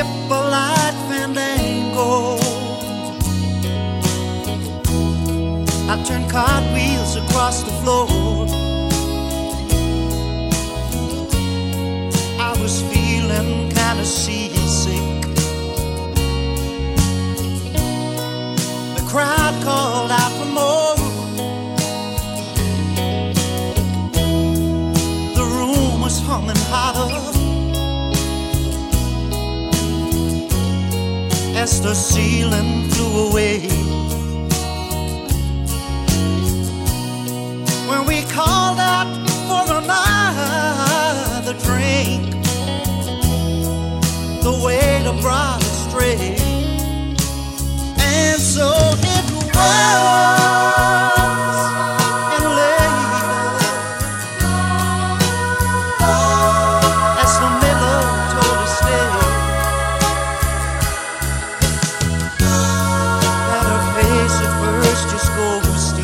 polite fandango. I turned cartwheels across the floor. I was feeling kinda seasick. The crowd called out for more. The room was humming hotter as the ceiling flew away. When we called out for another drink, the waiter brought us straight. And so it was, and later, as the miller told us stay, that her face at first just ghosty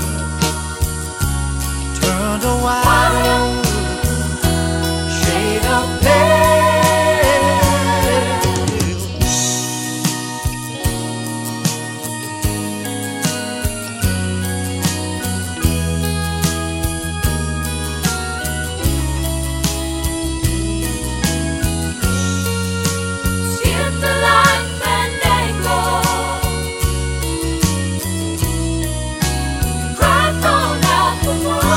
turned a white shade of pale. Skip the line, fandango. Crowd called out for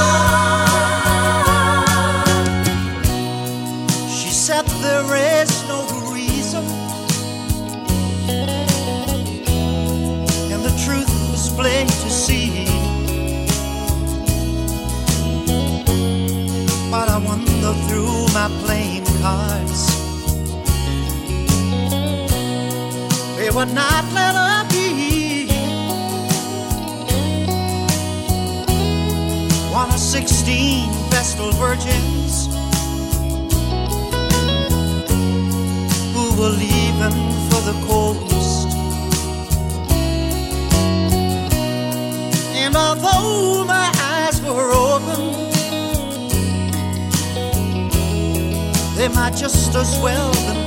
more. She said there is no reason, and the truth was plain to see. But I wander through my playing cards, they would not let her be. One of 16 vestal virgins who were leaving for the coast. And although my eyes were open, they might just as well been